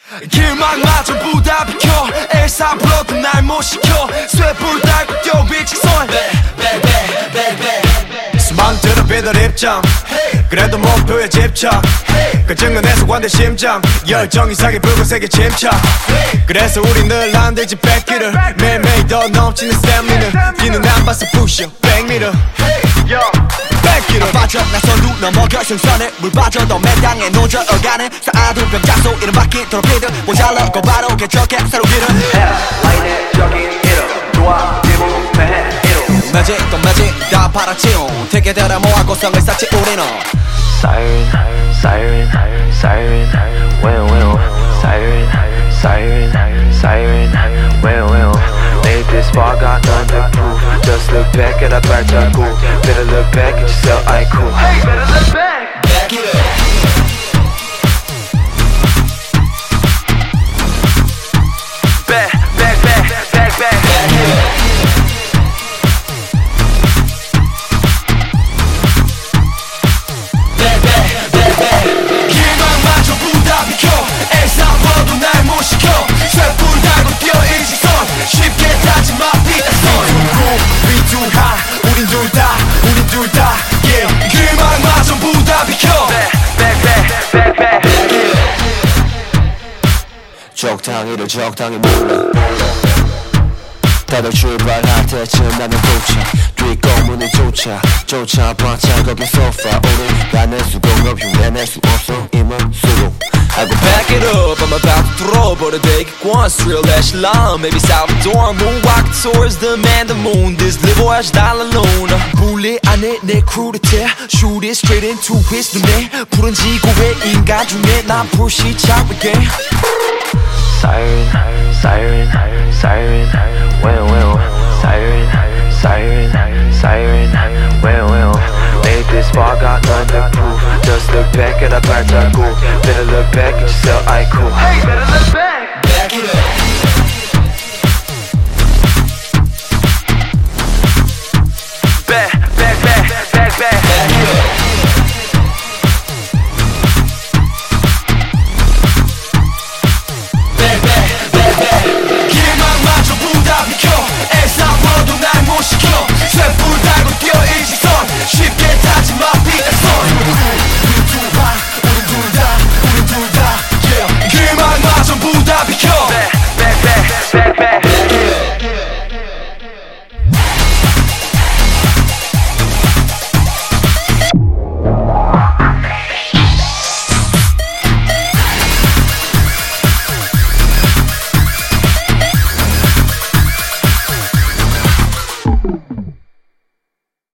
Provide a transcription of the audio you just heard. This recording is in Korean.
길막마저 부다 비켜 엘사 불러도 날 못 시켜 쇠불 달고 뛰어 위직선 수많은 비들 입장 그래도 목표에 집착 그 증언에서 관대 심장 열정 이상의 붉은색의 침착 그래서 우리 늘 안 되지 100길을 매일매일 더 넘치는 스태미나 뒤는 안 봐서 부셔 100m 빠져 나선 눈 넘어 결승선을 물 빠져도 매장에 노져 어가는 쌓아둔 병자소 이름 바뀐 트로피들 모자라 고바로 개척해 새로 길을 라인의적인 이름 좋아 기분 매해 이름 매직 또 매직 다 팔아치운 태계들의 모아 고성을 쌓지 우리는 Siren, siren, siren, well, well, siren, siren, siren, well, well. Made this far, got none to prove. Just look back at our 발자국. Better look back at yourself, I cool. Hey, better look back. Back it up. Back, back, back, back, back. Back it up. 적당히를 적당히 몰라 다들 출발할 때쯤 나는 도착 뒷공문을 쫓아봤자 거기 소파 우리 가는 수공 없이 내낼 수 없어 이만 수고 I go back it up, I'm about to throw but I take it once, real echelon Maybe Salvador, moonwalk towards the man, the moon This little voyage down la luna bullet 안에 내 크루를 태 Shoot it straight into his 눈에 푸른 지구의 인간 중에 난 불시착하게 Siren, siren, siren, well, well, siren, siren, siren, well, well. Made this far, got none to prove. Just look back at our 발자국. Better look back at yourself.